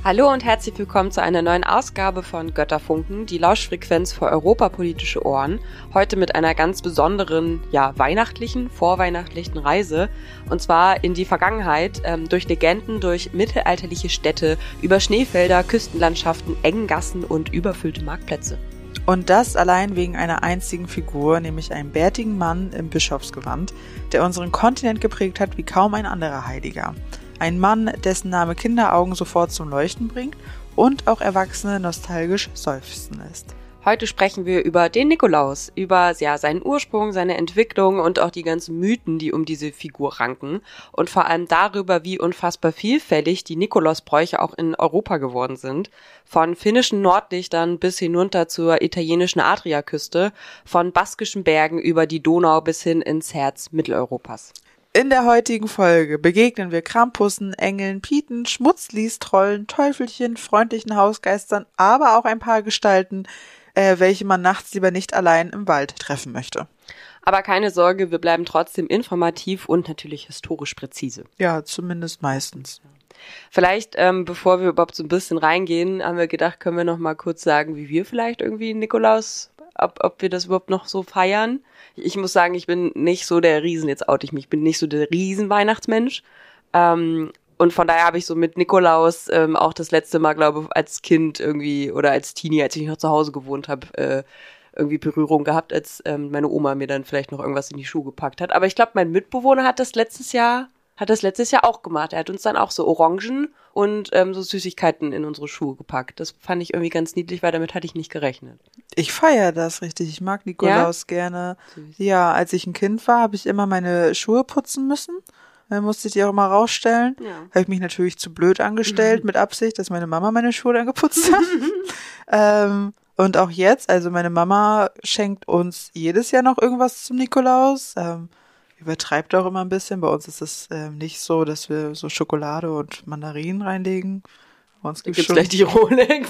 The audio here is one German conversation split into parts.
Hallo und herzlich willkommen zu einer neuen Ausgabe von Götterfunken, die Lauschfrequenz für europapolitische Ohren. Heute mit einer ganz besonderen, weihnachtlichen, vorweihnachtlichen Reise. Und zwar in die Vergangenheit, durch Legenden, durch mittelalterliche Städte, über Schneefelder, Küstenlandschaften, engen Gassen und überfüllte Marktplätze. Und das allein wegen einer einzigen Figur, nämlich einem bärtigen Mann im Bischofsgewand, der unseren Kontinent geprägt hat wie kaum ein anderer Heiliger. Ein Mann, dessen Name Kinderaugen sofort zum Leuchten bringt und auch Erwachsene nostalgisch seufzen lässt. Heute sprechen wir über den Nikolaus, über seinen Ursprung, seine Entwicklung und auch die ganzen Mythen, die um diese Figur ranken. Und vor allem darüber, wie unfassbar vielfältig die Nikolausbräuche auch in Europa geworden sind. Von finnischen Nordlichtern bis hinunter zur italienischen Adriaküste, von baskischen Bergen über die Donau bis hin ins Herz Mitteleuropas. In der heutigen Folge begegnen wir Krampussen, Engeln, Pieten, Schmutzlis, Trollen, Teufelchen, freundlichen Hausgeistern, aber auch ein paar Gestalten, welche man nachts lieber nicht allein im Wald treffen möchte. Aber keine Sorge, wir bleiben trotzdem informativ und natürlich historisch präzise. Ja, zumindest meistens. Vielleicht, bevor wir überhaupt so ein bisschen reingehen, haben wir gedacht, können wir noch mal kurz sagen, wie wir vielleicht irgendwie Nikolaus, ob wir das überhaupt noch so feiern. Ich muss sagen, ich bin nicht so der jetzt oute ich mich, ich bin nicht so der Riesen-Weihnachtsmensch. Und von daher habe ich so mit Nikolaus auch das letzte Mal, glaube ich, als Kind irgendwie oder als Teenie, als ich noch zu Hause gewohnt habe, irgendwie Berührung gehabt, als meine Oma mir dann vielleicht noch irgendwas in die Schuhe gepackt hat. Aber ich glaube, mein Mitbewohner hat das letztes Jahr auch gemacht. Er hat uns dann auch so Orangen und so Süßigkeiten in unsere Schuhe gepackt. Das fand ich irgendwie ganz niedlich, weil damit hatte ich nicht gerechnet. Ich feiere das richtig. Ich mag Nikolaus gerne. Süß. Ja, als ich ein Kind war, habe ich immer meine Schuhe putzen müssen. Dann musste ich die auch immer rausstellen. Ja. Habe ich mich natürlich zu blöd angestellt, mit Absicht, dass meine Mama meine Schuhe dann geputzt hat. Und auch jetzt, also meine Mama schenkt uns jedes Jahr noch irgendwas zum Nikolaus. Übertreibt auch immer ein bisschen. Bei uns ist es nicht so, dass wir so Schokolade und Mandarinen reinlegen. Bei uns gibt's gleich die Rolex.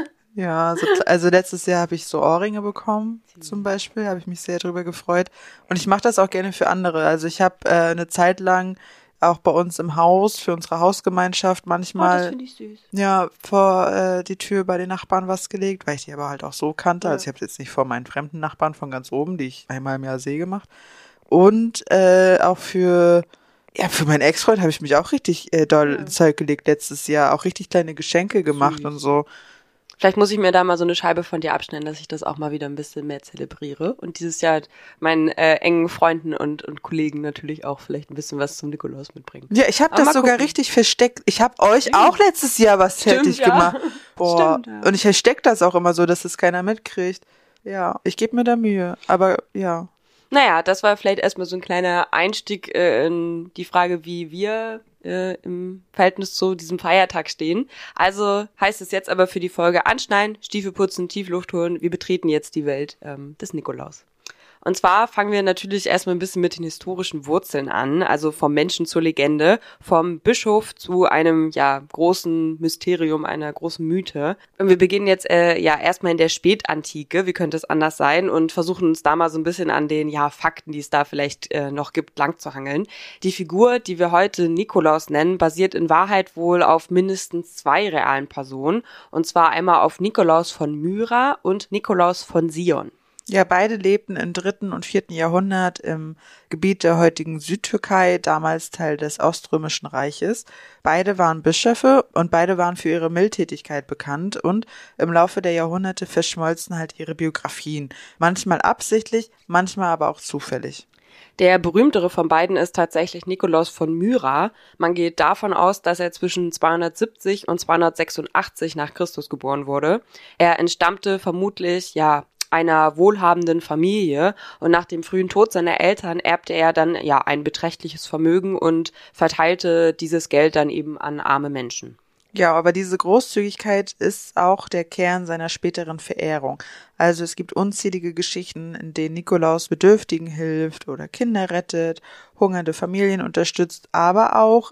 Ja, also letztes Jahr habe ich so Ohrringe bekommen, zum Beispiel. Habe ich mich sehr drüber gefreut. Und ich mache das auch gerne für andere. Also ich habe eine Zeit lang auch bei uns im Haus, für unsere Hausgemeinschaft manchmal das finde ich süß. Ja, vor die Tür bei den Nachbarn was gelegt, weil ich die aber halt auch so kannte. Ja. Also ich habe jetzt nicht vor meinen fremden Nachbarn von ganz oben, die ich einmal im Jahr sehe, gemacht. Und auch für meinen Ex-Freund habe ich mich auch richtig doll ins Zeug gelegt letztes Jahr. Auch richtig kleine Geschenke gemacht und so. Vielleicht muss ich mir da mal so eine Scheibe von dir abschneiden, dass ich das auch mal wieder ein bisschen mehr zelebriere. Und dieses Jahr meinen engen Freunden und Kollegen natürlich auch vielleicht ein bisschen was zum Nikolaus mitbringen. Ja, ich habe das sogar gucken. Richtig versteckt. Ich habe euch auch letztes Jahr was fertig gemacht. Boah. Stimmt, ja. Und ich verstecke das auch immer so, dass es keiner mitkriegt. Ja, ich gebe mir da Mühe. Aber ja. Naja, das war vielleicht erstmal so ein kleiner Einstieg in die Frage, wie wir im Verhältnis zu diesem Feiertag stehen. Also heißt es jetzt aber für die Folge anschneiden, Stiefel putzen, tief Luft holen. Wir betreten jetzt die Welt des Nikolaus. Und zwar fangen wir natürlich erstmal ein bisschen mit den historischen Wurzeln an, also vom Menschen zur Legende, vom Bischof zu einem großen Mysterium, einer großen Mythe. Und wir beginnen jetzt erstmal in der Spätantike, wie könnte es anders sein, und versuchen uns da mal so ein bisschen an den Fakten, die es da vielleicht noch gibt, lang zu hangeln. Die Figur, die wir heute Nikolaus nennen, basiert in Wahrheit wohl auf mindestens 2 realen Personen, und zwar einmal auf Nikolaus von Myra und Nikolaus von Sion. Ja, beide lebten im 3. und 4. Jahrhundert im Gebiet der heutigen Südtürkei, damals Teil des Oströmischen Reiches. Beide waren Bischöfe und beide waren für ihre Mildtätigkeit bekannt und im Laufe der Jahrhunderte verschmolzen halt ihre Biografien. Manchmal absichtlich, manchmal aber auch zufällig. Der berühmtere von beiden ist tatsächlich Nikolaus von Myra. Man geht davon aus, dass er zwischen 270 und 286 nach Christus geboren wurde. Er entstammte vermutlich, einer wohlhabenden Familie, und nach dem frühen Tod seiner Eltern erbte er dann ein beträchtliches Vermögen und verteilte dieses Geld dann eben an arme Menschen. Ja, aber diese Großzügigkeit ist auch der Kern seiner späteren Verehrung. Also es gibt unzählige Geschichten, in denen Nikolaus Bedürftigen hilft oder Kinder rettet, hungernde Familien unterstützt, aber auch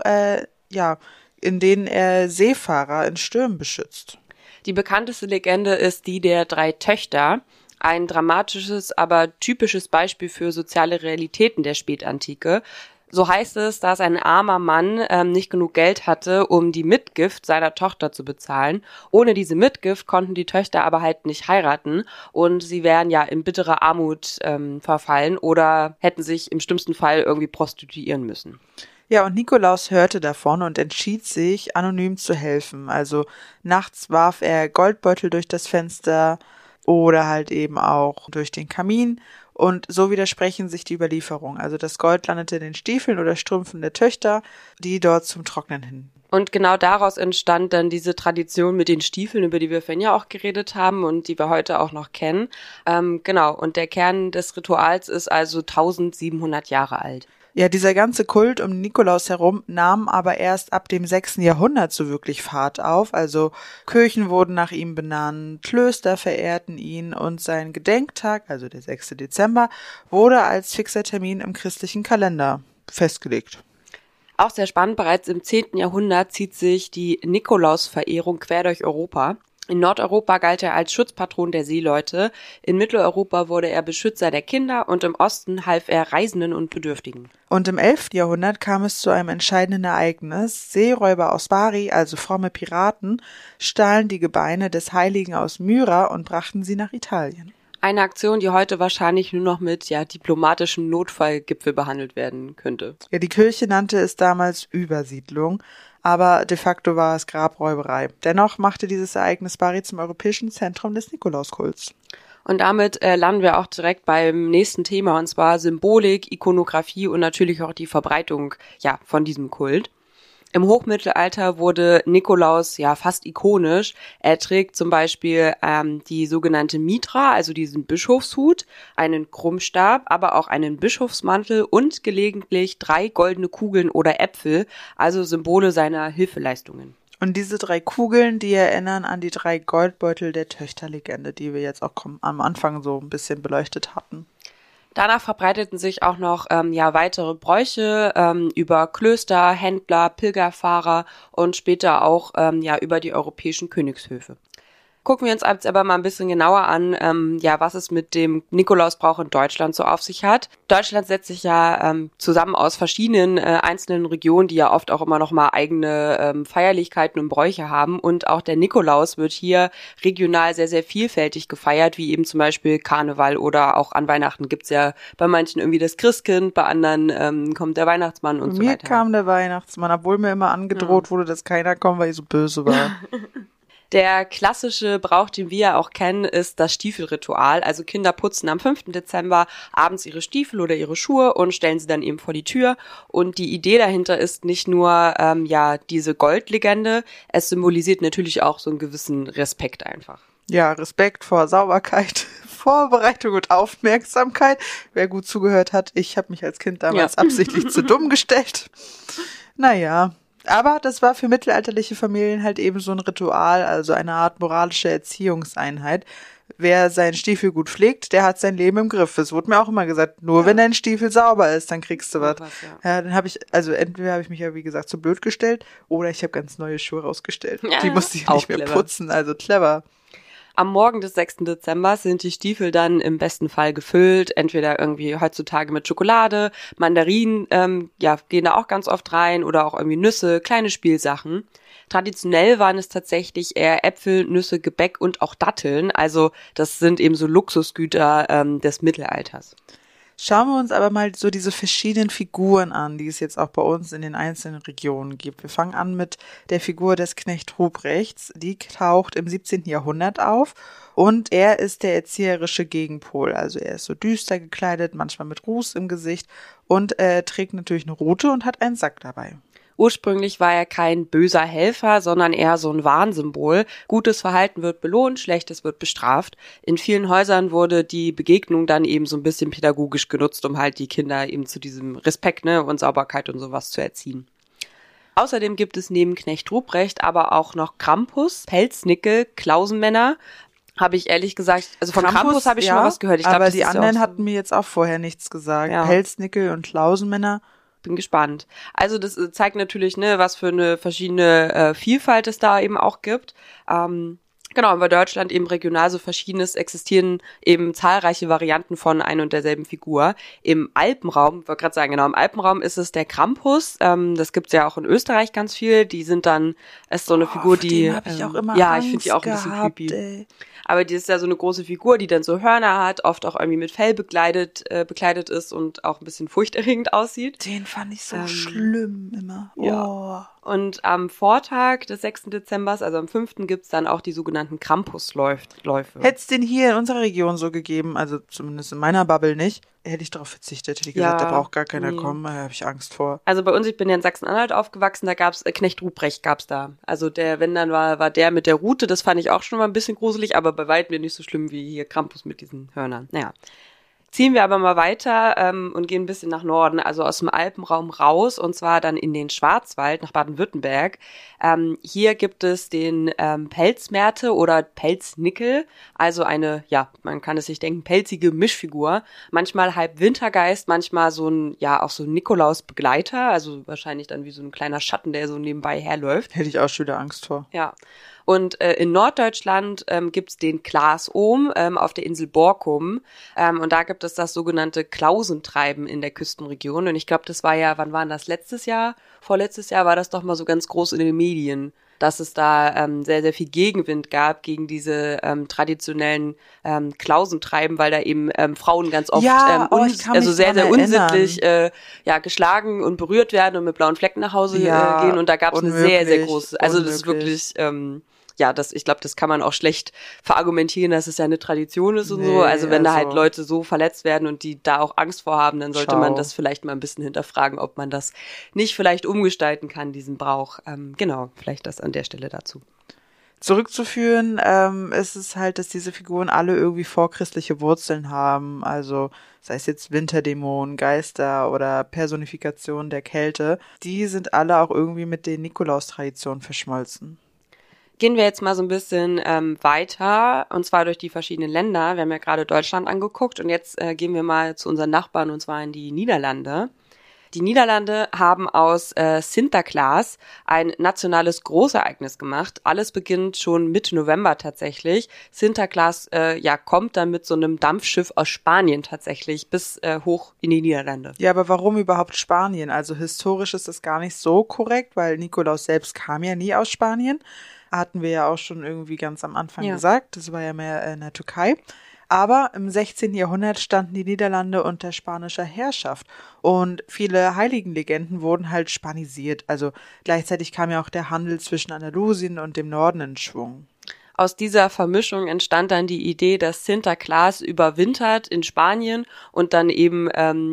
in denen er Seefahrer in Stürmen beschützt. Die bekannteste Legende ist die der 3 Töchter. Ein dramatisches, aber typisches Beispiel für soziale Realitäten der Spätantike. So heißt es, dass ein armer Mann nicht genug Geld hatte, um die Mitgift seiner Tochter zu bezahlen. Ohne diese Mitgift konnten die Töchter aber halt nicht heiraten und sie wären ja in bittere Armut verfallen oder hätten sich im schlimmsten Fall irgendwie prostituieren müssen. Ja, und Nikolaus hörte davon und entschied sich, anonym zu helfen. Also nachts warf er Goldbeutel durch das Fenster oder halt eben auch durch den Kamin. Und so widersprechen sich die Überlieferungen. Also das Gold landete in den Stiefeln oder Strümpfen der Töchter, die dort zum Trocknen hin. Und genau daraus entstand dann diese Tradition mit den Stiefeln, über die wir vorhin ja auch geredet haben und die wir heute auch noch kennen. Genau, und der Kern des Rituals ist also 1700 Jahre alt. Ja, dieser ganze Kult um Nikolaus herum nahm aber erst ab dem 6. Jahrhundert so wirklich Fahrt auf. Also Kirchen wurden nach ihm benannt, Klöster verehrten ihn und sein Gedenktag, also der 6. Dezember, wurde als fixer Termin im christlichen Kalender festgelegt. Auch sehr spannend, bereits im 10. Jahrhundert zieht sich die Nikolausverehrung quer durch Europa. In Nordeuropa galt er als Schutzpatron der Seeleute, in Mitteleuropa wurde er Beschützer der Kinder und im Osten half er Reisenden und Bedürftigen. Und im 11. Jahrhundert kam es zu einem entscheidenden Ereignis. Seeräuber aus Bari, also fromme Piraten, stahlen die Gebeine des Heiligen aus Myra und brachten sie nach Italien. Eine Aktion, die heute wahrscheinlich nur noch mit diplomatischen Notfallgipfel behandelt werden könnte. Ja, die Kirche nannte es damals Übersiedlung, aber de facto war es Grabräuberei. Dennoch machte dieses Ereignis Bari zum europäischen Zentrum des Nikolauskults. Und damit landen wir auch direkt beim nächsten Thema, und zwar Symbolik, Ikonographie und natürlich auch die Verbreitung von diesem Kult. Im Hochmittelalter wurde Nikolaus fast ikonisch. Er trägt zum Beispiel die sogenannte Mitra, also diesen Bischofshut, einen Krummstab, aber auch einen Bischofsmantel und gelegentlich 3 goldene Kugeln oder Äpfel, also Symbole seiner Hilfeleistungen. Und diese 3 Kugeln, die erinnern an die 3 Goldbeutel der Töchterlegende, die wir jetzt auch am Anfang so ein bisschen beleuchtet hatten. Danach verbreiteten sich auch noch weitere Bräuche über Klöster, Händler, Pilgerfahrer und später auch über die europäischen Königshöfe. Gucken wir uns jetzt aber mal ein bisschen genauer an, was es mit dem Nikolausbrauch in Deutschland so auf sich hat. Deutschland setzt sich zusammen aus verschiedenen einzelnen Regionen, die ja oft auch immer noch mal eigene Feierlichkeiten und Bräuche haben. Und auch der Nikolaus wird hier regional sehr, sehr vielfältig gefeiert, wie eben zum Beispiel Karneval oder auch an Weihnachten gibt's ja bei manchen irgendwie das Christkind, bei anderen kommt der Weihnachtsmann und so weiter. Mir kam der Weihnachtsmann, obwohl mir immer angedroht wurde, dass keiner kommt, weil ich so böse war. Der klassische Brauch, den wir ja auch kennen, ist das Stiefelritual. Also Kinder putzen am 5. Dezember abends ihre Stiefel oder ihre Schuhe und stellen sie dann eben vor die Tür. Und die Idee dahinter ist nicht nur diese Goldlegende, es symbolisiert natürlich auch so einen gewissen Respekt einfach. Ja, Respekt vor Sauberkeit, Vorbereitung und Aufmerksamkeit. Wer gut zugehört hat, ich habe mich als Kind damals absichtlich zu dumm gestellt. Naja. Aber das war für mittelalterliche Familien halt eben so ein Ritual, also eine Art moralische Erziehungseinheit. Wer seinen Stiefel gut pflegt, der hat sein Leben im Griff. Es wurde mir auch immer gesagt, nur wenn dein Stiefel sauber ist, dann kriegst du was. Ja, dann habe ich, entweder habe ich mich ja wie gesagt zu blöd gestellt oder ich habe ganz neue Schuhe rausgestellt. Ja, die musste ich nicht mehr putzen, also clever. Am Morgen des 6. Dezember sind die Stiefel dann im besten Fall gefüllt, entweder irgendwie heutzutage mit Schokolade, Mandarinen, gehen da auch ganz oft rein oder auch irgendwie Nüsse, kleine Spielsachen. Traditionell waren es tatsächlich eher Äpfel, Nüsse, Gebäck und auch Datteln, also das sind eben so Luxusgüter des Mittelalters. Schauen wir uns aber mal so diese verschiedenen Figuren an, die es jetzt auch bei uns in den einzelnen Regionen gibt. Wir fangen an mit der Figur des Knecht Ruprechts. Die taucht im 17. Jahrhundert auf und er ist der erzieherische Gegenpol. Also er ist so düster gekleidet, manchmal mit Ruß im Gesicht und er trägt natürlich eine Rute und hat einen Sack dabei. Ursprünglich war er kein böser Helfer, sondern eher so ein Warnsymbol. Gutes Verhalten wird belohnt, Schlechtes wird bestraft. In vielen Häusern wurde die Begegnung dann eben so ein bisschen pädagogisch genutzt, um halt die Kinder eben zu diesem Respekt, und Sauberkeit und sowas zu erziehen. Außerdem gibt es neben Knecht Ruprecht aber auch noch Krampus, Pelznickel, Klausenmänner. Habe ich ehrlich gesagt, also von Krampus habe ich schon mal was gehört. Ich glaub, aber die anderen hatten mir jetzt auch vorher nichts gesagt. Ja. Pelznickel und Klausenmänner. Bin gespannt. Also das zeigt natürlich, was für eine verschiedene Vielfalt es da eben auch gibt. Genau, weil Deutschland eben regional so verschieden ist, existieren eben zahlreiche Varianten von ein und derselben Figur. Im Alpenraum, ich wollte gerade sagen, genau, im Alpenraum ist es der Krampus. Das gibt's ja auch in Österreich ganz viel. Die sind dann, ist so eine Figur, die... hab ich auch immer ja, Angst ich finde die auch ein bisschen gehabt, creepy. ey. Aber die ist ja so eine große Figur, die dann so Hörner hat, oft auch irgendwie mit Fell bekleidet ist und auch ein bisschen furchterregend aussieht. Den fand ich so schlimm immer. Ja. Oh. Und am Vortag des 6. Dezember, also am 5. gibt's dann auch die sogenannten Krampusläufe. Hätte es den hier in unserer Region so gegeben, also zumindest in meiner Bubble nicht, hätte ich darauf verzichtet. Hätte ich gesagt, da braucht gar keiner kommen, da habe ich Angst vor. Also bei uns, ich bin ja in Sachsen-Anhalt aufgewachsen, da gab's Knecht Ruprecht gab's da. Also der, wenn dann war der mit der Rute, das fand ich auch schon mal ein bisschen gruselig, aber bei weitem nicht so schlimm wie hier Krampus mit diesen Hörnern. Naja. Ziehen wir aber mal weiter und gehen ein bisschen nach Norden, also aus dem Alpenraum raus, und zwar dann in den Schwarzwald nach Baden-Württemberg. Hier gibt es den Pelzmerte oder Pelznickel, also eine, ja, man kann es sich denken, pelzige Mischfigur. Manchmal halb Wintergeist, manchmal so ein, ja, auch so ein Nikolaus-Begleiter, also wahrscheinlich dann wie so ein kleiner Schatten, der so nebenbei herläuft. Hätte ich auch schon wieder Angst vor. Ja. Und in Norddeutschland gibt's den Klaas-Ohm auf der Insel Borkum. Und da gibt es das sogenannte Klausentreiben in der Küstenregion. Und ich glaube, das war ja, wann war das? Letztes Jahr? Vorletztes Jahr war das doch mal so ganz groß in den Medien, dass es da sehr, sehr viel Gegenwind gab gegen diese traditionellen Klausentreiben, weil da eben Frauen ganz oft also sehr, sehr unsittlich geschlagen und berührt werden und mit blauen Flecken nach Hause gehen. Und da gab es eine sehr, sehr große, also das ist wirklich... ich glaube, das kann man auch schlecht verargumentieren, dass es ja eine Tradition ist und so. Also wenn da halt Leute so verletzt werden und die da auch Angst vor haben, dann sollte man das vielleicht mal ein bisschen hinterfragen, ob man das nicht vielleicht umgestalten kann, diesen Brauch. Genau, vielleicht das an der Stelle dazu. Zurückzuführen ist es halt, dass diese Figuren alle irgendwie vorchristliche Wurzeln haben. Also sei es jetzt Winterdämonen, Geister oder Personifikation der Kälte. Die sind alle auch irgendwie mit den Nikolaus-Traditionen verschmolzen. Gehen wir jetzt mal so ein bisschen weiter, und zwar durch die verschiedenen Länder. Wir haben ja gerade Deutschland angeguckt und jetzt gehen wir mal zu unseren Nachbarn, und zwar in die Niederlande. Die Niederlande haben aus Sinterklaas ein nationales Großereignis gemacht. Alles beginnt schon Mitte November tatsächlich. Sinterklaas kommt dann mit so einem Dampfschiff aus Spanien tatsächlich bis hoch in die Niederlande. Ja, aber warum überhaupt Spanien? Also historisch ist das gar nicht so korrekt, weil Nikolaus selbst kam ja nie aus Spanien. Hatten wir ja auch schon irgendwie ganz am Anfang gesagt. Das war ja mehr in der Türkei. Aber im 16. Jahrhundert standen die Niederlande unter spanischer Herrschaft. Und viele Heiligenlegenden wurden halt spanisiert. Also gleichzeitig kam ja auch der Handel zwischen Andalusien und dem Norden in Schwung. Aus dieser Vermischung entstand dann die Idee, dass Sinterklaas überwintert in Spanien und dann eben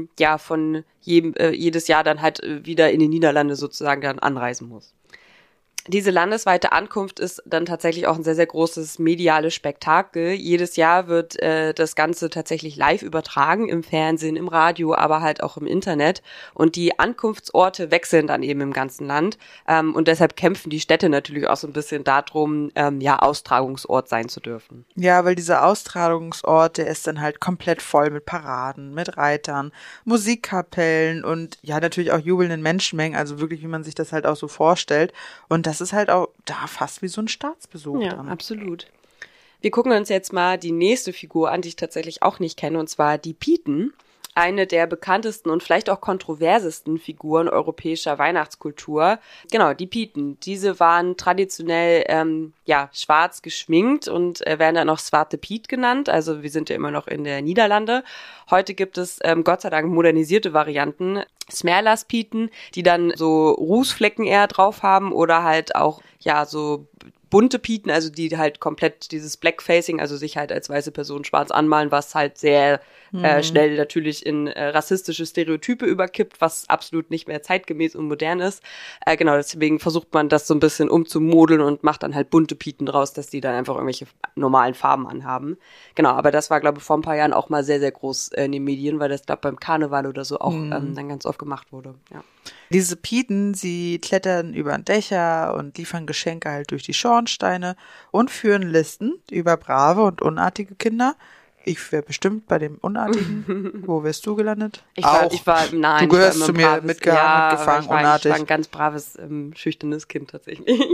von jedes Jahr dann halt wieder in die Niederlande sozusagen dann anreisen muss. Diese landesweite Ankunft ist dann tatsächlich auch ein sehr, sehr großes mediales Spektakel. Jedes Jahr wird das Ganze tatsächlich live übertragen, im Fernsehen, im Radio, aber halt auch im Internet. Und die Ankunftsorte wechseln dann eben im ganzen Land. Und deshalb kämpfen die Städte natürlich auch so ein bisschen darum, Austragungsort sein zu dürfen. Ja, weil dieser Austragungsort, der ist dann halt komplett voll mit Paraden, mit Reitern, Musikkapellen und ja, natürlich auch jubelnden Menschenmengen. Also wirklich, wie man sich das halt auch so vorstellt. Und das ist halt auch da fast wie so ein Staatsbesuch. Ja, dann. Absolut. Wir gucken uns jetzt mal die nächste Figur an, die ich tatsächlich auch nicht kenne, und zwar die Piten. Eine der bekanntesten und vielleicht auch kontroversesten Figuren europäischer Weihnachtskultur. Genau, die Piten. Diese waren traditionell schwarz geschminkt und werden dann auch Zwarte Piet genannt. Also wir sind ja immer noch in der Niederlande. Heute gibt es Gott sei Dank modernisierte Varianten. Smerlaspiten, die dann so Rußflecken eher drauf haben oder halt auch so bunte Piten, also die halt komplett dieses Blackfacing, also sich halt als weiße Person schwarz anmalen, was halt sehr schnell natürlich in rassistische Stereotype überkippt, was absolut nicht mehr zeitgemäß und modern ist. Genau, deswegen versucht man das so ein bisschen umzumodeln und macht dann halt bunte Piten draus, dass die dann einfach irgendwelche normalen Farben anhaben. Genau, aber das war, glaube ich, vor ein paar Jahren auch mal sehr, sehr groß in den Medien, weil das, glaube ich, beim Karneval oder so auch dann ganz oft gemacht wurde. Ja. Diese Piten, sie klettern über Dächer und liefern Geschenke halt durch die Schornsteine und führen Listen über brave und unartige Kinder. Ich wäre bestimmt bei dem Unartigen. Wo wärst du gelandet? Ich war du gehörst zu mir mitgefangen, unartig. Ich war ein ganz braves, schüchternes Kind tatsächlich.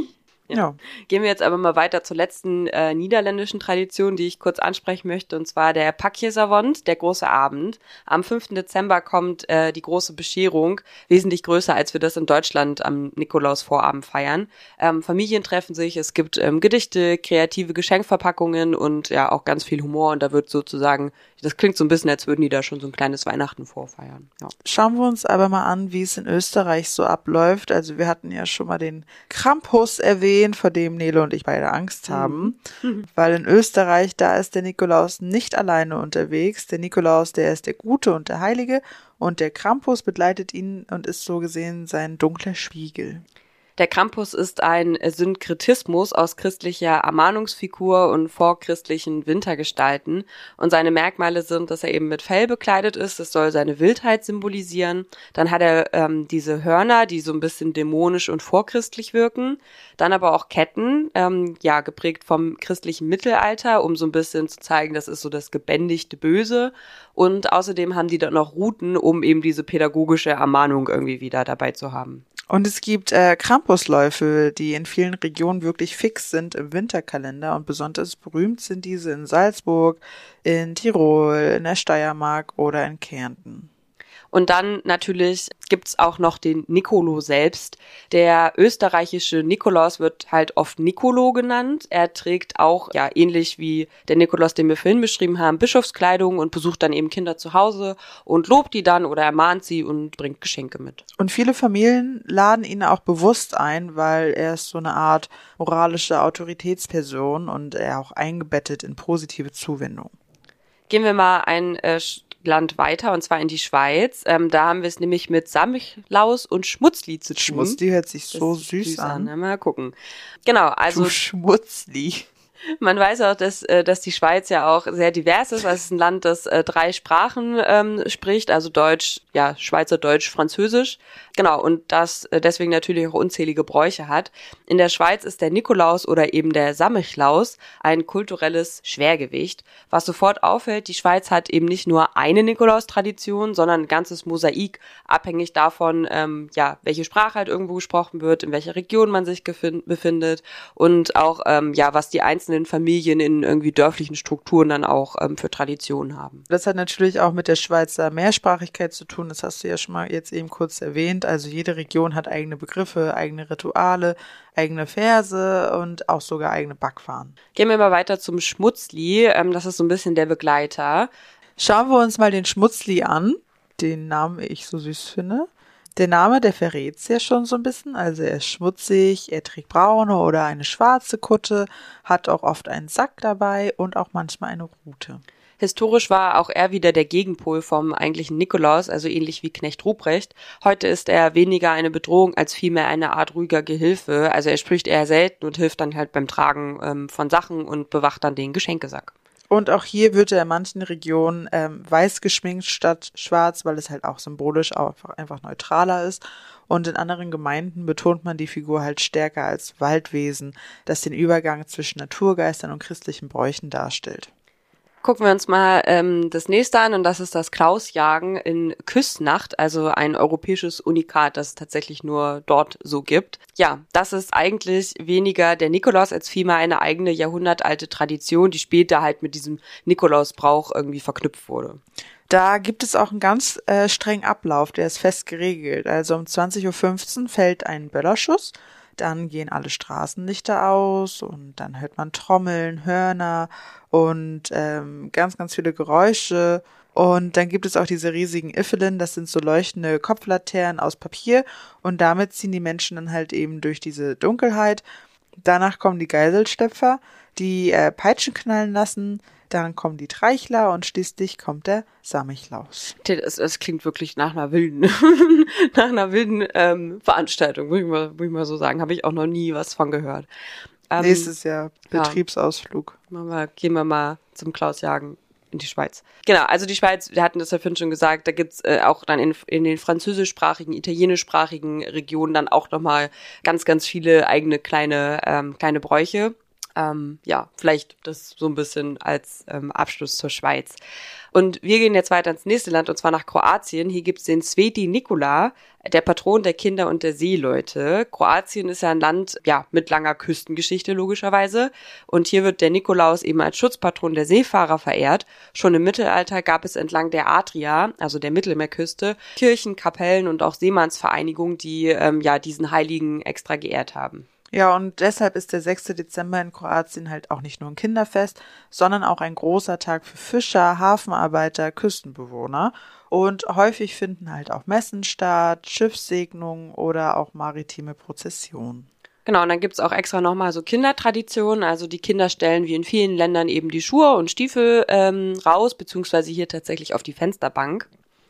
Ja. Gehen wir jetzt aber mal weiter zur letzten niederländischen Tradition, die ich kurz ansprechen möchte, und zwar der Pakjesavond, der große Abend. Am 5. Dezember kommt die große Bescherung, wesentlich größer, als wir das in Deutschland am Nikolausvorabend feiern. Familien treffen sich, es gibt Gedichte, kreative Geschenkverpackungen und ja auch ganz viel Humor, und da wird sozusagen, das klingt so ein bisschen, als würden die da schon so ein kleines Weihnachten vorfeiern. Ja. Schauen wir uns aber mal an, wie es in Österreich so abläuft. Also wir hatten ja schon mal den Krampus erwähnt, vor dem Nele und ich beide Angst haben. Weil in Österreich, da ist der Nikolaus nicht alleine unterwegs. Der Nikolaus, der ist der Gute und der Heilige. Und der Krampus begleitet ihn und ist so gesehen sein dunkler Spiegel. Der Krampus ist ein Synkretismus aus christlicher Ermahnungsfigur und vorchristlichen Wintergestalten. Und seine Merkmale sind, dass er eben mit Fell bekleidet ist. Das soll seine Wildheit symbolisieren. Dann hat er diese Hörner, die so ein bisschen dämonisch und vorchristlich wirken. Dann aber auch Ketten, geprägt vom christlichen Mittelalter, um so ein bisschen zu zeigen, das ist so das gebändigte Böse. Und außerdem haben die dann noch Ruten, um eben diese pädagogische Ermahnung irgendwie wieder dabei zu haben. Und es gibt Krampusläufe, die in vielen Regionen wirklich fix sind im Winterkalender, und besonders berühmt sind diese in Salzburg, in Tirol, in der Steiermark oder in Kärnten. Und dann natürlich gibt's auch noch den Nicolo selbst. Der österreichische Nikolaus wird halt oft Nicolo genannt. Er trägt auch, ja, ähnlich wie der Nikolaus, den wir vorhin beschrieben haben, Bischofskleidung und besucht dann eben Kinder zu Hause und lobt die dann oder ermahnt sie und bringt Geschenke mit. Und viele Familien laden ihn auch bewusst ein, weil er ist so eine Art moralische Autoritätsperson und er auch eingebettet in positive Zuwendung. Gehen wir mal ein Land weiter, und zwar in die Schweiz. Da haben wir es nämlich mit Samichlaus und Schmutzli zu tun. Schmutzli hört sich so süß an. Mal gucken. Genau, also du Schmutzli. Man weiß auch, dass die Schweiz ja auch sehr divers ist. Es ist ein Land, das 3 Sprachen spricht, also Deutsch, ja, Schweizerdeutsch, Französisch. Genau, und das deswegen natürlich auch unzählige Bräuche hat. In der Schweiz ist der Nikolaus oder eben der Samichlaus ein kulturelles Schwergewicht. Was sofort auffällt, die Schweiz hat eben nicht nur eine Nikolaustradition, sondern ein ganzes Mosaik, abhängig davon, welche Sprache halt irgendwo gesprochen wird, in welcher Region man sich befindet und auch, was die einzelnen Familien in irgendwie dörflichen Strukturen dann auch für Traditionen haben. Das hat natürlich auch mit der Schweizer Mehrsprachigkeit zu tun. Das hast du ja schon mal jetzt eben kurz erwähnt. Also jede Region hat eigene Begriffe, eigene Rituale, eigene Verse und auch sogar eigene Backwaren. Gehen wir mal weiter zum Schmutzli. Das ist so ein bisschen der Begleiter. Schauen wir uns mal den Schmutzli an, den Namen ich so süß finde. Der Name, der verrät's ja schon so ein bisschen. Also er ist schmutzig, er trägt braune oder eine schwarze Kutte, hat auch oft einen Sack dabei und auch manchmal eine Rute. Historisch war auch er wieder der Gegenpol vom eigentlichen Nikolaus, also ähnlich wie Knecht Ruprecht. Heute ist er weniger eine Bedrohung als vielmehr eine Art ruhiger Gehilfe. Also er spricht eher selten und hilft dann halt beim Tragen von Sachen und bewacht dann den Geschenkesack. Und auch hier wird er in manchen Regionen weiß geschminkt statt schwarz, weil es halt auch symbolisch auch einfach neutraler ist. Und in anderen Gemeinden betont man die Figur halt stärker als Waldwesen, das den Übergang zwischen Naturgeistern und christlichen Bräuchen darstellt. Gucken wir uns mal das nächste an, und das ist das Klausjagen in Küsnacht, also ein europäisches Unikat, das es tatsächlich nur dort so gibt. Ja, das ist eigentlich weniger der Nikolaus als vielmehr eine eigene jahrhundertalte Tradition, die später halt mit diesem Nikolausbrauch irgendwie verknüpft wurde. Da gibt es auch einen ganz strengen Ablauf, der ist fest geregelt. Also um 20:15 Uhr fällt ein Böllerschuss. Dann gehen alle Straßenlichter aus und dann hört man Trommeln, Hörner und ganz, ganz viele Geräusche. Und dann gibt es auch diese riesigen Iffelen, das sind so leuchtende Kopflaternen aus Papier, und damit ziehen die Menschen dann halt eben durch diese Dunkelheit. Danach kommen die Geiselschlepper, die Peitschen knallen lassen. Dann kommen die Treichler und schließlich kommt der Samichlaus. Es klingt wirklich nach einer wilden, Veranstaltung, muss ich mal so sagen. Habe ich auch noch nie was von gehört. Nächstes Jahr Betriebsausflug. Gehen wir mal zum Klausjagen in die Schweiz. Genau, also die Schweiz, wir hatten das ja vorhin schon gesagt, da gibt's auch dann in den französischsprachigen, italienischsprachigen Regionen dann auch nochmal ganz, ganz viele eigene kleine Bräuche. Vielleicht das so ein bisschen als Abschluss zur Schweiz. Und wir gehen jetzt weiter ins nächste Land, und zwar nach Kroatien. Hier gibt's den Sveti Nikola, der Patron der Kinder und der Seeleute. Kroatien ist ja ein Land, mit langer Küstengeschichte logischerweise. Und hier wird der Nikolaus eben als Schutzpatron der Seefahrer verehrt. Schon im Mittelalter gab es entlang der Adria, also der Mittelmeerküste, Kirchen, Kapellen und auch Seemannsvereinigungen, die diesen Heiligen extra geehrt haben. Ja, und deshalb ist der 6. Dezember in Kroatien halt auch nicht nur ein Kinderfest, sondern auch ein großer Tag für Fischer, Hafenarbeiter, Küstenbewohner. Und häufig finden halt auch Messen statt, Schiffssegnungen oder auch maritime Prozessionen. Genau, und dann gibt's auch extra nochmal so Kindertraditionen. Also die Kinder stellen wie in vielen Ländern eben die Schuhe und Stiefel raus, beziehungsweise hier tatsächlich auf die Fensterbank.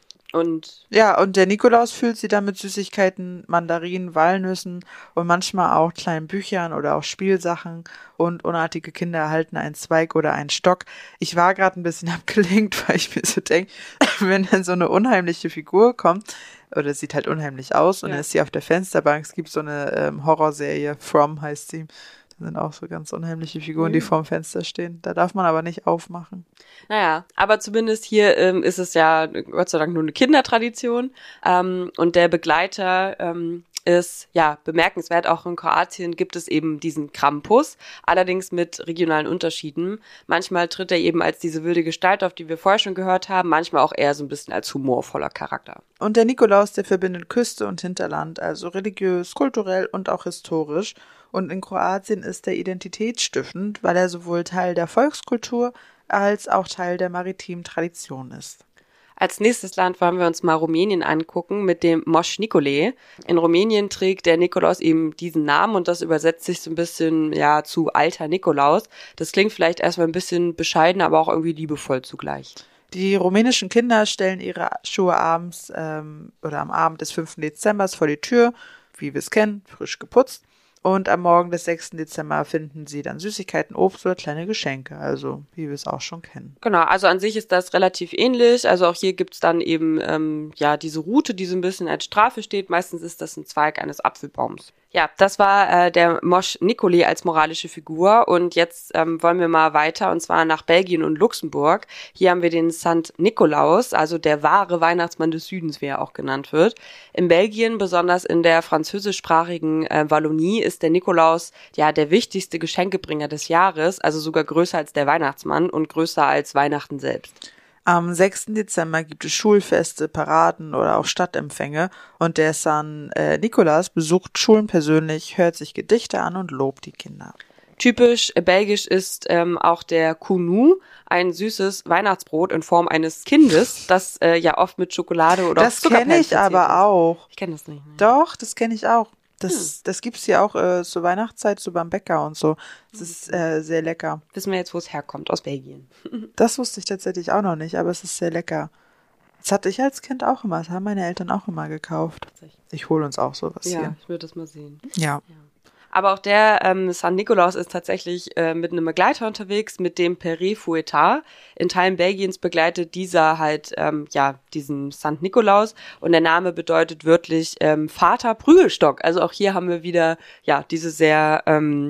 Und der Nikolaus füllt sie dann mit Süßigkeiten, Mandarinen, Walnüssen und manchmal auch kleinen Büchern oder auch Spielsachen, und unartige Kinder erhalten einen Zweig oder einen Stock. Ich war gerade ein bisschen abgelenkt, weil ich mir so denke, wenn dann so eine unheimliche Figur kommt, oder sieht halt unheimlich aus, und dann ist sie auf der Fensterbank. Es gibt so eine Horrorserie, From heißt sie. Da sind auch so ganz unheimliche Figuren, die vorm Fenster stehen. Da darf man aber nicht aufmachen. Naja, aber zumindest hier ist es ja Gott sei Dank nur eine Kindertradition. Und der Begleiter ist bemerkenswert. Auch in Kroatien gibt es eben diesen Krampus, allerdings mit regionalen Unterschieden. Manchmal tritt er eben als diese wilde Gestalt auf, die wir vorher schon gehört haben, manchmal auch eher so ein bisschen als humorvoller Charakter. Und der Nikolaus, der verbindet Küste und Hinterland, also religiös, kulturell und auch historisch. Und in Kroatien ist er identitätsstiftend, weil er sowohl Teil der Volkskultur als auch Teil der maritimen Tradition ist. Als nächstes Land wollen wir uns mal Rumänien angucken mit dem Moș Nicolae. In Rumänien trägt der Nikolaus eben diesen Namen, und das übersetzt sich so ein bisschen zu alter Nikolaus. Das klingt vielleicht erstmal ein bisschen bescheiden, aber auch irgendwie liebevoll zugleich. Die rumänischen Kinder stellen ihre Schuhe abends oder am Abend des 5. Dezember vor die Tür, wie wir es kennen, frisch geputzt. Und am Morgen des 6. Dezember finden sie dann Süßigkeiten, Obst oder kleine Geschenke, also wie wir es auch schon kennen. Genau, also an sich ist das relativ ähnlich. Also auch hier gibt's dann eben diese Rute, die so ein bisschen als Strafe steht. Meistens ist das ein Zweig eines Apfelbaums. Ja, das war der Moș Nicolae als moralische Figur, und jetzt wollen wir mal weiter, und zwar nach Belgien und Luxemburg. Hier haben wir den Sankt Nikolaus, also der wahre Weihnachtsmann des Südens, wie er auch genannt wird. In Belgien, besonders in der französischsprachigen Wallonie, ist der Nikolaus der wichtigste Geschenkebringer des Jahres, also sogar größer als der Weihnachtsmann und größer als Weihnachten selbst. Am 6. Dezember gibt es Schulfeste, Paraden oder auch Stadtempfänge, und der Sankt Nikolaus besucht Schulen persönlich, hört sich Gedichte an und lobt die Kinder. Typisch belgisch ist auch der Cunu, ein süßes Weihnachtsbrot in Form eines Kindes, das oft mit Schokolade oder das kenne ich aber auch. Ich kenne das nicht. Ne? Doch, das kenne ich auch. Das gibt's hier auch zur Weihnachtszeit so beim Bäcker und so. Das ist sehr lecker. Wissen wir jetzt, wo es herkommt, aus Belgien. Das wusste ich tatsächlich auch noch nicht, aber es ist sehr lecker. Das hatte ich als Kind auch immer, das haben meine Eltern auch immer gekauft. Ich hole uns auch sowas hier. Ja, ich würde das mal sehen. Ja. Aber auch der Sankt Nikolaus ist tatsächlich mit einem Begleiter unterwegs, mit dem Père Fouettard. In Teilen Belgiens begleitet dieser halt diesen Sankt Nikolaus, und der Name bedeutet wörtlich Vater Prügelstock. Also auch hier haben wir wieder diese sehr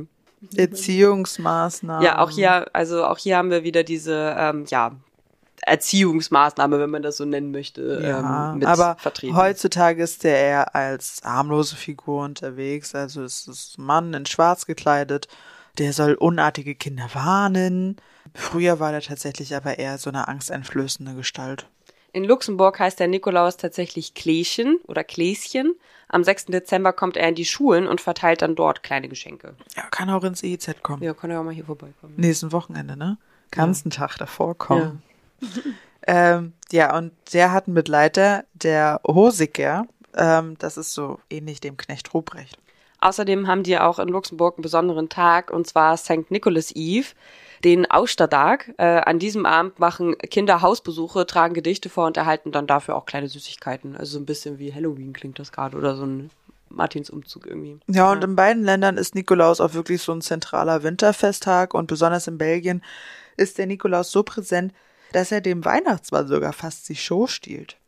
Erziehungsmaßnahmen. Ja, auch hier haben wir wieder diese Erziehungsmaßnahme, wenn man das so nennen möchte, mit aber vertreten. Heutzutage ist der eher als harmlose Figur unterwegs, also es ist ein Mann in Schwarz gekleidet, der soll unartige Kinder warnen. Früher war der tatsächlich aber eher so eine angsteinflößende Gestalt. In Luxemburg heißt der Nikolaus tatsächlich Kläschen oder Kläschen. Am 6. Dezember kommt er in die Schulen und verteilt dann dort kleine Geschenke. Ja, kann auch ins EIZ kommen. Ja, kann er auch mal hier vorbeikommen. Nächsten Wochenende, ne? Ganzen Tag davor kommen. Ja. Und der hat einen Begleiter, der Hosiker. Das ist so ähnlich dem Knecht Ruprecht. Außerdem haben die auch in Luxemburg einen besonderen Tag, und zwar St. Nicholas Eve, den Austerdag. An diesem Abend machen Kinder Hausbesuche, tragen Gedichte vor und erhalten dann dafür auch kleine Süßigkeiten. Also so ein bisschen wie Halloween klingt das gerade, oder so ein Martinsumzug irgendwie. Ja, und in beiden Ländern ist Nikolaus auch wirklich so ein zentraler Winterfesttag, und besonders in Belgien ist der Nikolaus so präsent, dass er dem Weihnachtsmann sogar fast die Show stiehlt.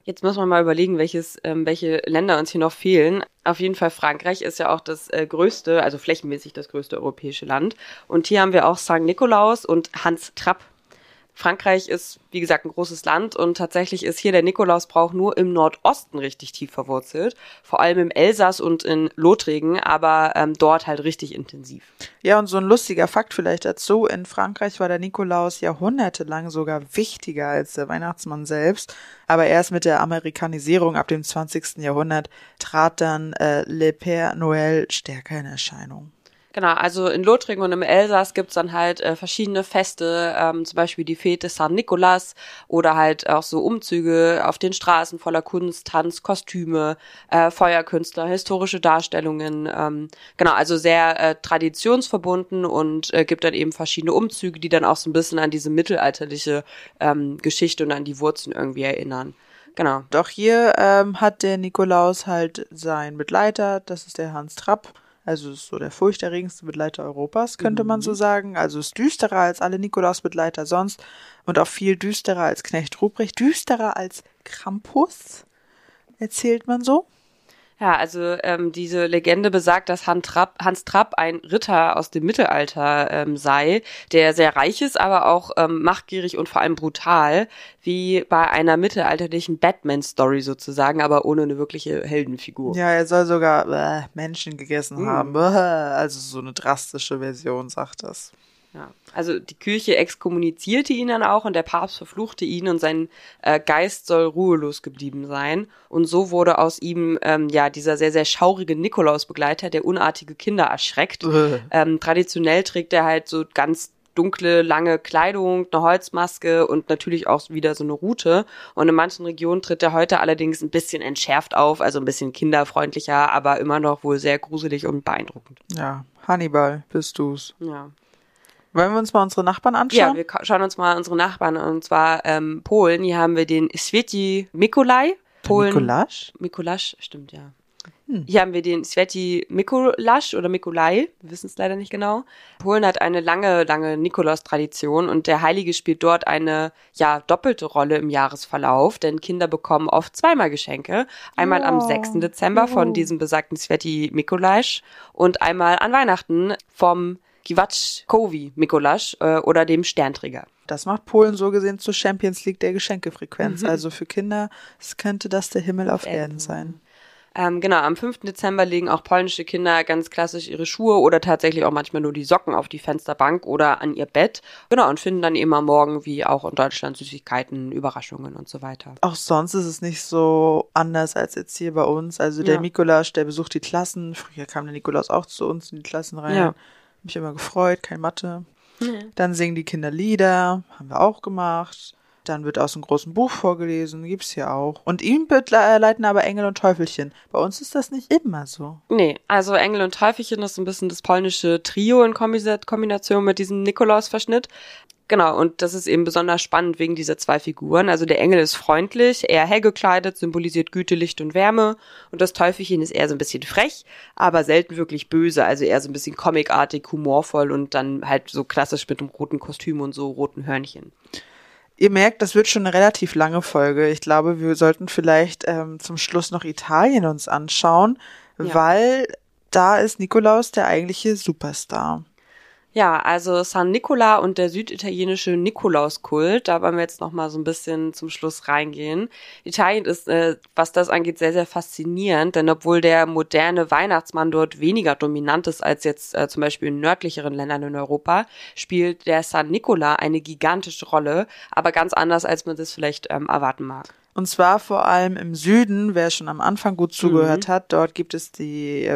Jetzt muss man mal überlegen, welche Länder uns hier noch fehlen. Auf jeden Fall Frankreich ist ja auch das größte, also flächenmäßig das größte europäische Land. Und hier haben wir auch St. Nikolaus und Hans Trapp. Frankreich ist, wie gesagt, ein großes Land und tatsächlich ist hier der Nikolausbrauch nur im Nordosten richtig tief verwurzelt. Vor allem im Elsass und in Lothringen, aber dort halt richtig intensiv. Ja, und so ein lustiger Fakt vielleicht dazu. In Frankreich war der Nikolaus jahrhundertelang sogar wichtiger als der Weihnachtsmann selbst. Aber erst mit der Amerikanisierung ab dem 20. Jahrhundert trat dann Le Père Noël stärker in Erscheinung. Genau, also in Lothringen und im Elsass gibt's dann halt verschiedene Feste, zum Beispiel die Fete Saint-Nicolas oder halt auch so Umzüge auf den Straßen voller Kunst, Tanz, Kostüme, Feuerkünstler, historische Darstellungen. Genau, also sehr traditionsverbunden und gibt dann eben verschiedene Umzüge, die dann auch so ein bisschen an diese mittelalterliche Geschichte und an die Wurzeln irgendwie erinnern. Genau. Doch hier hat der Nikolaus halt seinen Begleiter, das ist der Hans Trapp. Also ist so der furchterregendste Begleiter Europas, könnte man so sagen. Also ist düsterer als alle Nikolaus-Begleiter sonst und auch viel düsterer als Knecht Ruprecht, düsterer als Krampus, erzählt man so. Ja, also diese Legende besagt, dass Hans Trapp ein Ritter aus dem Mittelalter sei, der sehr reich ist, aber auch machtgierig und vor allem brutal, wie bei einer mittelalterlichen Batman-Story sozusagen, aber ohne eine wirkliche Heldenfigur. Ja, er soll sogar Menschen gegessen haben. Also so eine drastische Version, sagt das. Ja, also die Kirche exkommunizierte ihn dann auch und der Papst verfluchte ihn und sein Geist soll ruhelos geblieben sein. Und so wurde aus ihm dieser sehr, sehr schaurige Nikolausbegleiter, der unartige Kinder erschreckt. Traditionell trägt er halt so ganz dunkle, lange Kleidung, eine Holzmaske und natürlich auch wieder so eine Rute. Und in manchen Regionen tritt er heute allerdings ein bisschen entschärft auf, also ein bisschen kinderfreundlicher, aber immer noch wohl sehr gruselig und beeindruckend. Ja, Hannibal, bist du's. Ja. Wollen wir uns mal unsere Nachbarn anschauen? Ja, wir schauen uns mal unsere Nachbarn an, und zwar Polen. Hier haben wir den Święty Mikołaj. Mikulasch? Mikulasch, stimmt, ja. Hier haben wir den Święty Mikulasch oder Mikolaj, wir wissen es leider nicht genau. Polen hat eine lange, lange Nikolaus-Tradition und der Heilige spielt dort eine doppelte Rolle im Jahresverlauf, denn Kinder bekommen oft zweimal Geschenke. Einmal am 6. Dezember von diesem besagten Święty Mikołaj und einmal an Weihnachten vom Giwaczkowi Mikulasch oder dem Sternträger. Das macht Polen so gesehen zur Champions League der Geschenkefrequenz. Also für Kinder könnte das der Himmel auf Erden sein. Genau, am 5. Dezember legen auch polnische Kinder ganz klassisch ihre Schuhe oder tatsächlich auch manchmal nur die Socken auf die Fensterbank oder an ihr Bett. Genau, und finden dann eben am Morgen, wie auch in Deutschland, Süßigkeiten, Überraschungen und so weiter. Auch sonst ist es nicht so anders als jetzt hier bei uns. Also der Mikulasch, der besucht die Klassen. Früher kam der Nikolaus auch zu uns in die Klassen rein. Ja. Mich immer gefreut, kein Mathe. Dann singen die Kinder Lieder, haben wir auch gemacht. Dann wird aus einem großen Buch vorgelesen, gibt's hier auch. Und ihm leiten aber Engel und Teufelchen. Bei uns ist das nicht immer so. Nee, also Engel und Teufelchen ist ein bisschen das polnische Trio in Kombination mit diesem Nikolaus-Verschnitt. Genau, und das ist eben besonders spannend wegen dieser zwei Figuren. Also der Engel ist freundlich, eher hell gekleidet, symbolisiert Güte, Licht und Wärme. Und das Teufelchen ist eher so ein bisschen frech, aber selten wirklich böse. Also eher so ein bisschen comicartig, humorvoll und dann halt so klassisch mit einem roten Kostüm und so roten Hörnchen. Ihr merkt, das wird schon eine relativ lange Folge. Ich glaube, wir sollten vielleicht zum Schluss noch Italien uns anschauen, weil da ist Nikolaus der eigentliche Superstar. Ja, also San Nicola und der süditalienische Nikolauskult, da wollen wir jetzt noch mal so ein bisschen zum Schluss reingehen. Italien ist, was das angeht, sehr, sehr faszinierend, denn obwohl der moderne Weihnachtsmann dort weniger dominant ist als jetzt zum Beispiel in nördlicheren Ländern in Europa, spielt der San Nicola eine gigantische Rolle, aber ganz anders, als man das vielleicht erwarten mag. Und zwar vor allem im Süden, wer schon am Anfang gut zugehört hat, dort gibt es die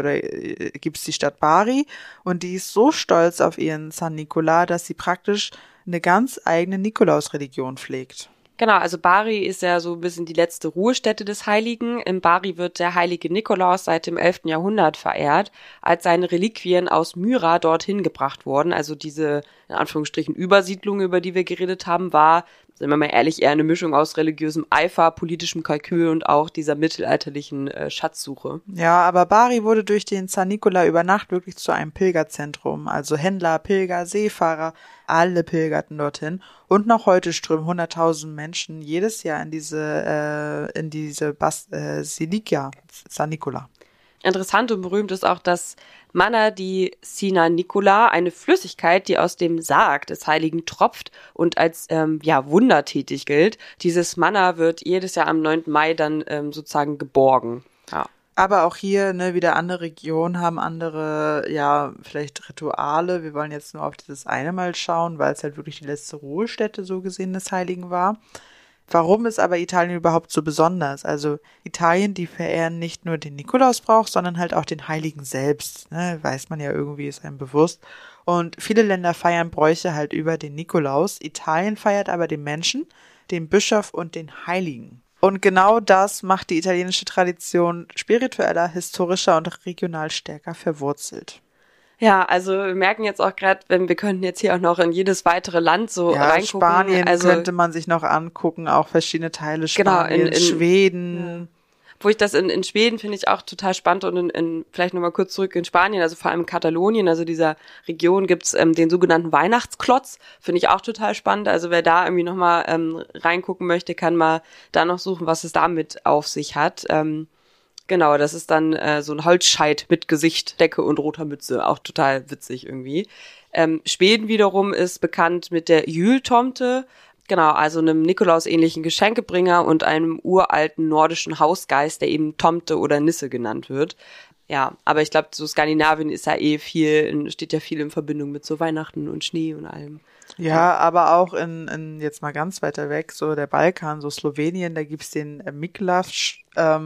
Stadt Bari und die ist so stolz auf ihren San Nicola, dass sie praktisch eine ganz eigene Nikolausreligion pflegt. Genau, also Bari ist ja so ein bisschen die letzte Ruhestätte des Heiligen. In Bari wird der heilige Nikolaus seit dem 11. Jahrhundert verehrt, als seine Reliquien aus Myra dorthin gebracht wurden. Also diese, in Anführungsstrichen, Übersiedlung, über die wir geredet haben, war, sind wir mal ehrlich, eher eine Mischung aus religiösem Eifer, politischem Kalkül und auch dieser mittelalterlichen Schatzsuche. Ja, aber Bari wurde durch den San Nicola über Nacht wirklich zu einem Pilgerzentrum. Also Händler, Pilger, Seefahrer, alle pilgerten dorthin. Und noch heute strömen 100.000 Menschen jedes Jahr in diese Silika, San Nicola. Interessant und berühmt ist auch das Manna di Sina Nicola, eine Flüssigkeit, die aus dem Sarg des Heiligen tropft und als wundertätig gilt. Dieses Manna wird jedes Jahr am 9. Mai dann sozusagen geborgen. Ja. Aber auch hier, wieder andere Regionen haben andere, vielleicht Rituale. Wir wollen jetzt nur auf dieses eine Mal schauen, weil es halt wirklich die letzte Ruhestätte so gesehen des Heiligen war. Warum ist aber Italien überhaupt so besonders? Also Italien, die verehren nicht nur den Nikolausbrauch, sondern halt auch den Heiligen selbst. Weiß man ja irgendwie, ist einem bewusst. Und viele Länder feiern Bräuche halt über den Nikolaus. Italien feiert aber den Menschen, den Bischof und den Heiligen. Und genau das macht die italienische Tradition spiritueller, historischer und regional stärker verwurzelt. Ja, also wir merken jetzt auch gerade, wir könnten jetzt hier auch noch in jedes weitere Land so reingucken. Spanien könnte man sich noch angucken, auch verschiedene Teile Spanien, in Schweden. Wo ich das in Schweden finde ich auch total spannend und vielleicht nochmal kurz zurück in Spanien, also vor allem in Katalonien, also dieser Region gibt's den sogenannten Weihnachtsklotz, finde ich auch total spannend. Also wer da irgendwie nochmal reingucken möchte, kann mal da noch suchen, was es damit auf sich hat. Genau, das ist dann so ein Holzscheit mit Gesicht, Decke und roter Mütze. Auch total witzig irgendwie. Schweden wiederum ist bekannt mit der Jultomte. Genau, also einem Nikolaus-ähnlichen Geschenkebringer und einem uralten nordischen Hausgeist, der eben Tomte oder Nisse genannt wird. Ja, aber ich glaube, so Skandinavien ist ja steht ja viel in Verbindung mit so Weihnachten und Schnee und allem. Ja, aber auch in jetzt mal ganz weiter weg, so der Balkan, so Slowenien, da gibt's den Miklavš,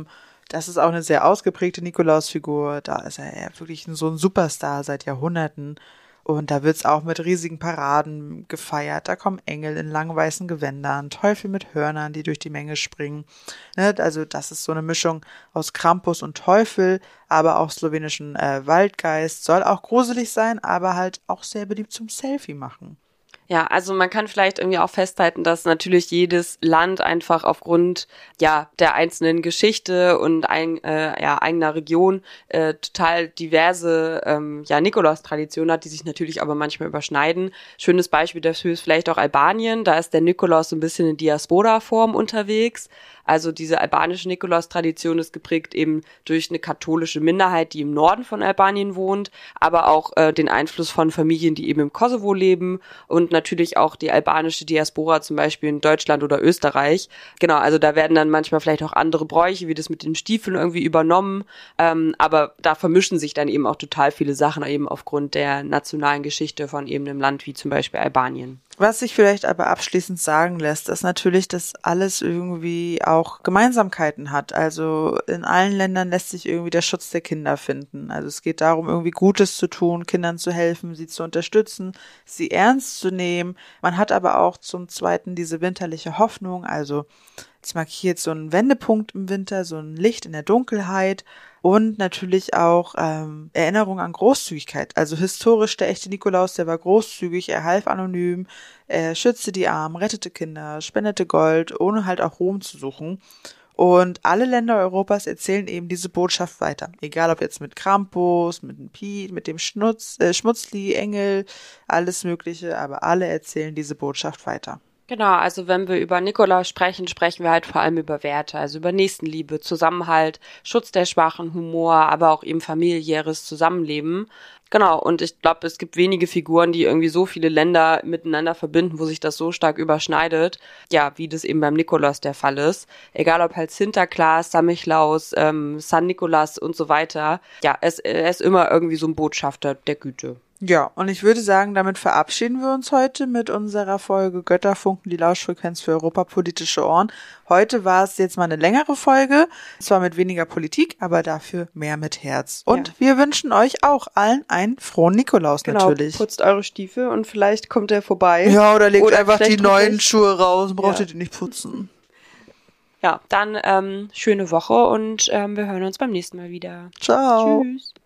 das ist auch eine sehr ausgeprägte Nikolausfigur. Da ist er ja wirklich so ein Superstar seit Jahrhunderten. Und da wird's auch mit riesigen Paraden gefeiert. Da kommen Engel in langen weißen Gewändern, Teufel mit Hörnern, die durch die Menge springen. Also das ist so eine Mischung aus Krampus und Teufel, aber auch slowenischen Waldgeist. Soll auch gruselig sein, aber halt auch sehr beliebt zum Selfie machen. Ja, also man kann vielleicht irgendwie auch festhalten, dass natürlich jedes Land einfach aufgrund der einzelnen Geschichte und eigener Region total diverse Nikolaus-Traditionen hat, die sich natürlich aber manchmal überschneiden. Schönes Beispiel dafür ist vielleicht auch Albanien. Da ist der Nikolaus so ein bisschen in Diaspora-Form unterwegs. Also diese albanische Nikolaus-Tradition ist geprägt eben durch eine katholische Minderheit, die im Norden von Albanien wohnt, aber auch den Einfluss von Familien, die eben im Kosovo leben und natürlich auch die albanische Diaspora zum Beispiel in Deutschland oder Österreich. Genau, also da werden dann manchmal vielleicht auch andere Bräuche, wie das mit den Stiefeln irgendwie übernommen, aber da vermischen sich dann eben auch total viele Sachen, eben aufgrund der nationalen Geschichte von eben einem Land wie zum Beispiel Albanien. Was sich vielleicht aber abschließend sagen lässt, ist natürlich, dass alles irgendwie auch Gemeinsamkeiten hat. Also in allen Ländern lässt sich irgendwie der Schutz der Kinder finden. Also es geht darum, irgendwie Gutes zu tun, Kindern zu helfen, sie zu unterstützen, sie ernst zu nehmen. Man hat aber auch zum Zweiten diese winterliche Hoffnung. Also es markiert so einen Wendepunkt im Winter, so ein Licht in der Dunkelheit. Und natürlich auch Erinnerung an Großzügigkeit. Also historisch der echte Nikolaus, der war großzügig, er half anonym, er schützte die Armen, rettete Kinder, spendete Gold, ohne halt auch Ruhm zu suchen. Und alle Länder Europas erzählen eben diese Botschaft weiter. Egal ob jetzt mit Krampus, mit dem Piet, mit dem Schmutzli, Engel, alles Mögliche, aber alle erzählen diese Botschaft weiter. Genau, also wenn wir über Nikolaus sprechen, sprechen wir halt vor allem über Werte, also über Nächstenliebe, Zusammenhalt, Schutz der Schwachen, Humor, aber auch eben familiäres Zusammenleben. Genau, und ich glaube, es gibt wenige Figuren, die irgendwie so viele Länder miteinander verbinden, wo sich das so stark überschneidet, wie das eben beim Nikolaus der Fall ist. Egal ob halt Sinterklaas, Samichlaus, San Nicolas und so weiter. Ja, er ist immer irgendwie so ein Botschafter der Güte. Ja, und ich würde sagen, damit verabschieden wir uns heute mit unserer Folge Götterfunken, die Lauschfrequenz für europapolitische Ohren. Heute war es jetzt mal eine längere Folge, zwar mit weniger Politik, aber dafür mehr mit Herz. Und wir wünschen euch auch allen einen frohen Nikolaus natürlich. Putzt eure Stiefel und vielleicht kommt er vorbei. Ja, oder legt einfach die neuen Schuhe raus, braucht ihr die nicht putzen. Ja, dann schöne Woche und wir hören uns beim nächsten Mal wieder. Ciao. Tschüss.